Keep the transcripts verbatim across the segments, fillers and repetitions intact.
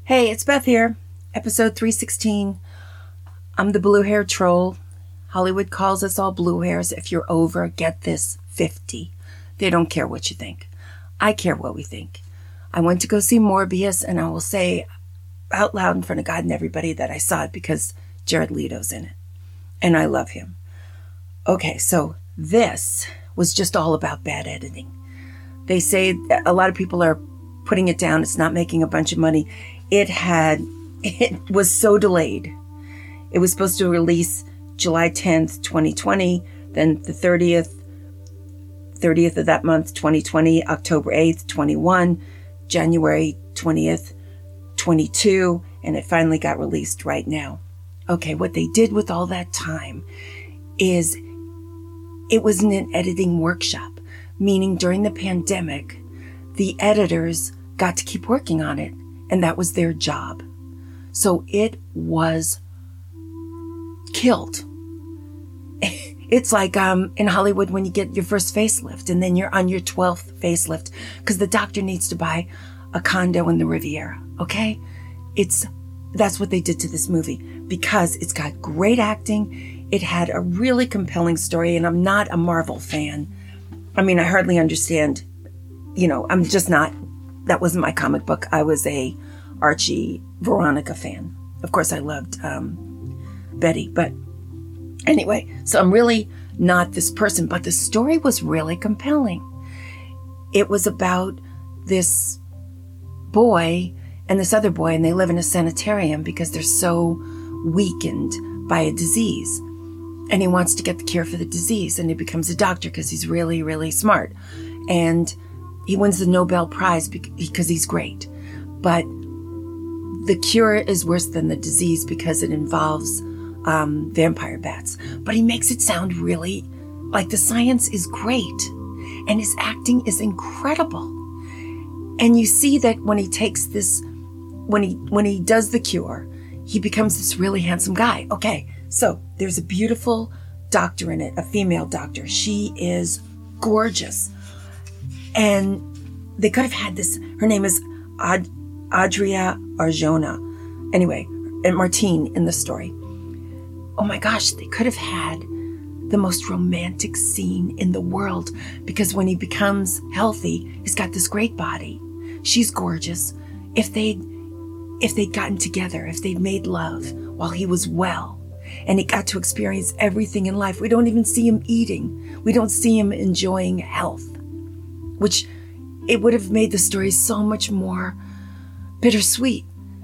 Hey, it's Beth here. Episode three sixteen. I'm the blue hair troll. Hollywood calls us all blue hairs. If you're over, get this, fifty. They don't care what you think. I care what we think. I went to go see Morbius, and I will say out loud in front of God and everybody that I saw it because Jared Leto's in it. And I love him. Okay, so this was just all about bad editing. They say a lot of people are putting it down. It's not making a bunch of money. It had, it was so delayed. It was supposed to release July tenth, twenty twenty, then the thirtieth, thirtieth of that month, twenty twenty, October eighth, twenty-one, January twentieth, twenty-two, and it finally got released right now. Okay, what they did with all that time is it was in an editing workshop, meaning during the pandemic, the editors got to keep working on it. And that was their job. So it was killed. It's like um, in Hollywood when you get your first facelift and then you're on your twelfth facelift because the doctor needs to buy a condo in the Riviera, okay? It's that's what they did to this movie because it's got great acting. It had a really compelling story, and I'm not a Marvel fan. I mean, I hardly understand, you know, I'm just not. That wasn't my comic book. I was a Archie Veronica fan. Of course, I loved um, Betty. But anyway, so I'm really not this person. But the story was really compelling. It was about this boy and this other boy, and they live in a sanitarium because they're so weakened by a disease. And he wants to get the cure for the disease. And he becomes a doctor because he's really, really smart. And he wins the Nobel Prize because he's great. But the cure is worse than the disease because it involves um, vampire bats. But he makes it sound really like the science is great. And his acting is incredible. And you see that when he takes this, when he when he does the cure, he becomes this really handsome guy. Okay, so there's a beautiful doctor in it, a female doctor. She is gorgeous. And they could have had this, her name is Ad, Adria Arjona. Anyway, and Martine in the story. Oh my gosh, they could have had the most romantic scene in the world because when he becomes healthy, he's got this great body. She's gorgeous. If they'd, if they'd gotten together, if they'd made love while he was well, and he got to experience everything in life, we don't even see him eating. We don't see him enjoying health. Which it would have made the story so much more bittersweet.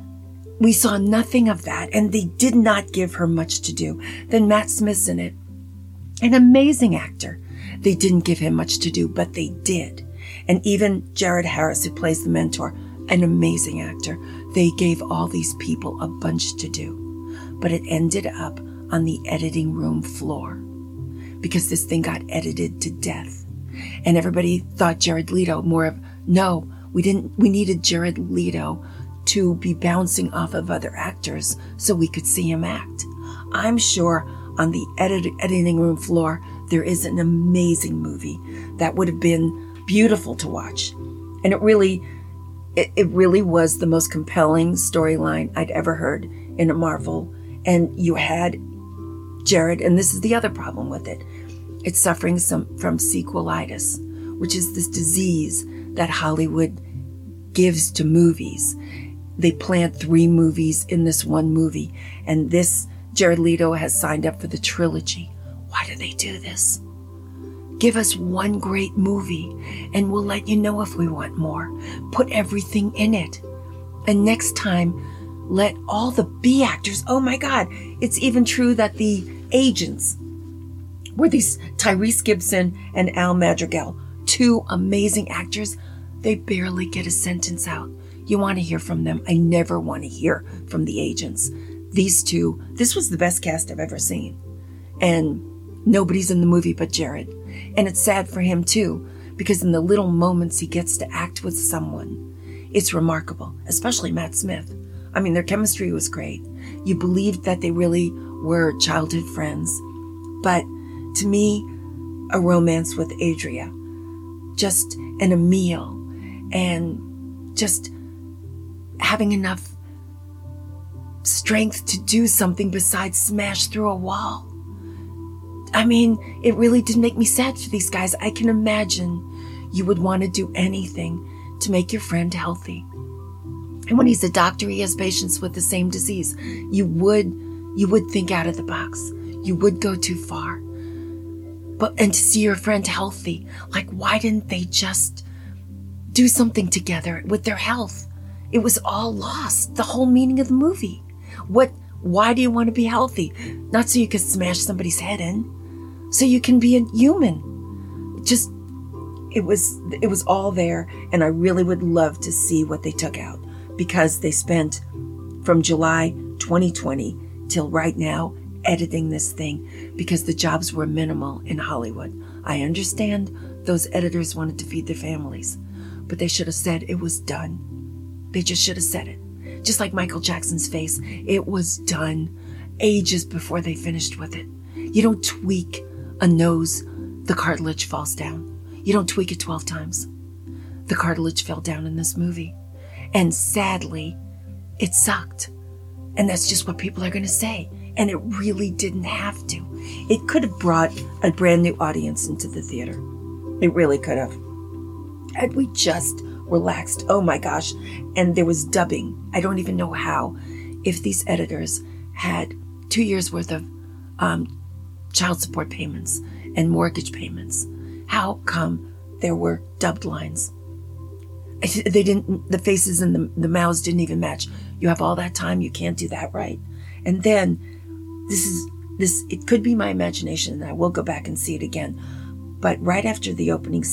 We saw nothing of that, and they did not give her much to do. Then Matt Smith's in it, an amazing actor. They didn't give him much to do, but they did. And even Jared Harris, who plays the mentor, an amazing actor. They gave all these people a bunch to do. But it ended up on the editing room floor because this thing got edited to death. And everybody thought Jared Leto more of, no, we didn't, we needed Jared Leto to be bouncing off of other actors so we could see him act. I'm sure on the edit, editing room floor, there is an amazing movie that would have been beautiful to watch. And it really, it, it really was the most compelling storyline I'd ever heard in a Marvel. And you had Jared, and this is the other problem with it. It's suffering some from sequelitis, which is this disease that Hollywood gives to movies. They plant three movies in this one movie, and this Jared Leto has signed up for the trilogy. Why do they do this? Give us one great movie, and we'll let you know if we want more. Put everything in it. And next time, let all the B actors, oh my God, it's even true that the agents were these Tyrese Gibson and Al Madrigal, two amazing actors. They barely get a sentence out. You want to hear from them. I never want to hear from the agents. These two, this was the best cast I've ever seen. And nobody's in the movie but Jared. And it's sad for him too, because in the little moments he gets to act with someone, it's remarkable, especially Matt Smith. I mean, their chemistry was great. You believed that they really were childhood friends. But to me, a romance with Adria, just an Emil, and just having enough strength to do something besides smash through a wall. I mean, it really did make me sad for these guys. I can imagine you would want to do anything to make your friend healthy. And when he's a doctor, he has patients with the same disease. You would, you would think out of the box. You would go too far. But, and to see your friend healthy, like, why didn't they just do something together with their health? It was all lost. The whole meaning of the movie. What, why do you want to be healthy? Not so you can smash somebody's head in, so you can be a human. It just, it was, it was all there. And I really would love to see what they took out, because they spent from July twenty twenty till right now editing this thing, because the jobs were minimal in Hollywood. I understand those editors wanted to feed their families, but they should have said it was done. They just should have said it. Just like Michael Jackson's face, it was done ages before they finished with it. You don't tweak a nose, the cartilage falls down. You don't tweak it twelve times. The cartilage fell down in this movie. And sadly, it sucked. And that's just what people are going to say. And it really didn't have to. It could have brought a brand new audience into the theater. It really could have. Had we just relaxed, oh my gosh. And there was dubbing. I don't even know how. If these editors had two years worth of um, child support payments and mortgage payments, how come there were dubbed lines? They didn't, the faces and the, the mouths didn't even match. You have all that time, you can't do that right. And then, this is, this, it could be my imagination, and I will go back and see it again. But right after the opening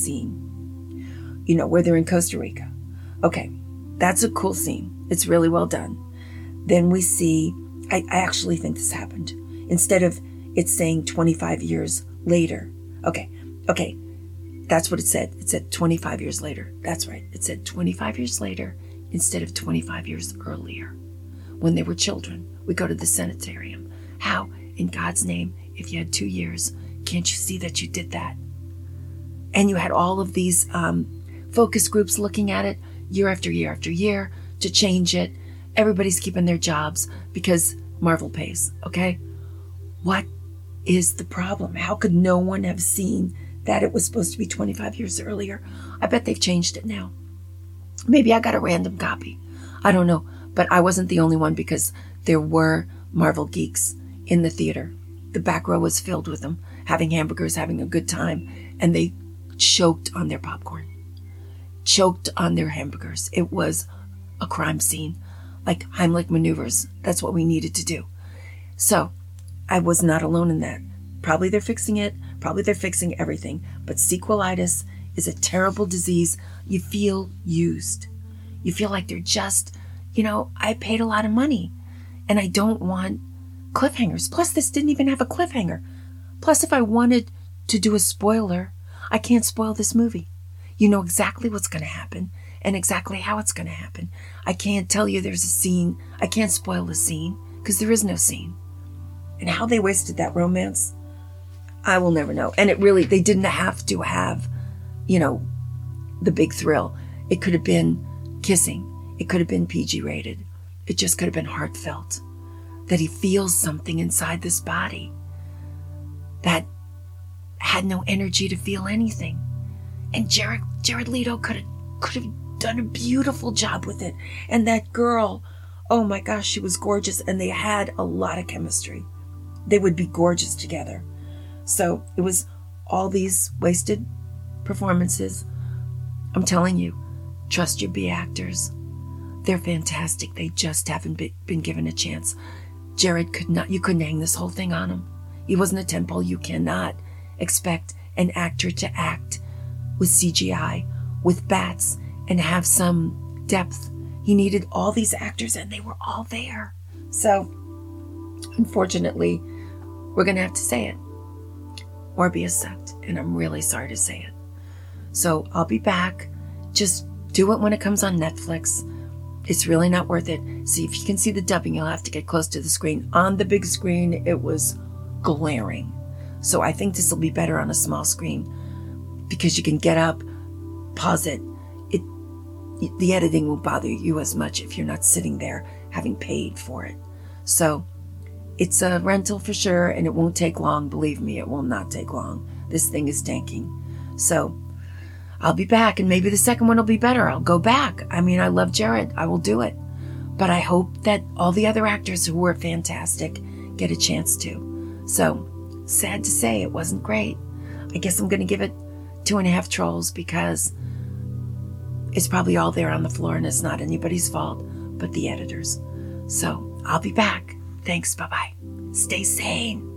scene, you know, where they're in Costa Rica. Okay, that's a cool scene. It's really well done. Then we see, I, I actually think this happened. Instead of it saying twenty-five years later. Okay, okay. That's what it said. It said twenty-five years later. That's right. It said twenty-five years later instead of twenty-five years earlier. When they were children, we go to the sanitarium. How, in God's name, if you had two years, can't you see that you did that? And you had all of these um, focus groups looking at it year after year after year to change it. Everybody's keeping their jobs because Marvel pays, okay? What is the problem? How could no one have seen that it was supposed to be twenty-five years earlier? I bet they've changed it now. Maybe I got a random copy. I don't know. But I wasn't the only one, because there were Marvel geeks in the theater. The back row was filled with them, having hamburgers, having a good time. And they choked on their popcorn. Choked on their hamburgers. It was a crime scene. Like Heimlich maneuvers. That's what we needed to do. So I was not alone in that. Probably they're fixing it. Probably they're fixing everything. But sequelitis is a terrible disease. You feel used. You feel like they're just, you know, I paid a lot of money and I don't want cliffhangers. Plus, this didn't even have a cliffhanger. Plus, if I wanted to do a spoiler, I can't spoil this movie. You know exactly what's going to happen and exactly how it's going to happen. I can't tell you there's a scene. I can't spoil the scene because there is no scene. And how they wasted that romance, I will never know. And it really, they didn't have to have, you know, the big thrill. It could have been kissing. It could have been P G rated. It just could have been heartfelt. That he feels something inside this body that had no energy to feel anything. And Jared, Jared Leto could have, could have done a beautiful job with it. And that girl, oh my gosh, she was gorgeous. And they had a lot of chemistry. They would be gorgeous together. So it was all these wasted performances. I'm telling you, trust your B actors. They're fantastic. They just haven't be, been given a chance. Jared could not, you couldn't hang this whole thing on him. He wasn't a tentpole. You cannot expect an actor to act with C G I, with bats, and have some depth. He needed all these actors, and they were all there. So, unfortunately, we're going to have to say it. Morbius sucked, and I'm really sorry to say it. So, I'll be back. Just do it when it comes on Netflix. It's really not worth it. See, if you can see the dubbing, you'll have to get close to the screen. On the big screen, it was glaring. So I think this will be better on a small screen because you can get up, pause it. It, the editing won't bother you as much if you're not sitting there having paid for it. So it's a rental for sure, and it won't take long. Believe me, it will not take long. This thing is tanking. So I'll be back, and maybe the second one will be better. I'll go back. I mean, I love Jared. I will do it. But I hope that all the other actors who were fantastic get a chance to. So, sad to say, it wasn't great. I guess I'm going to give it two and a half trolls because it's probably all there on the floor, and it's not anybody's fault but the editors. So, I'll be back. Thanks. Bye-bye. Stay sane.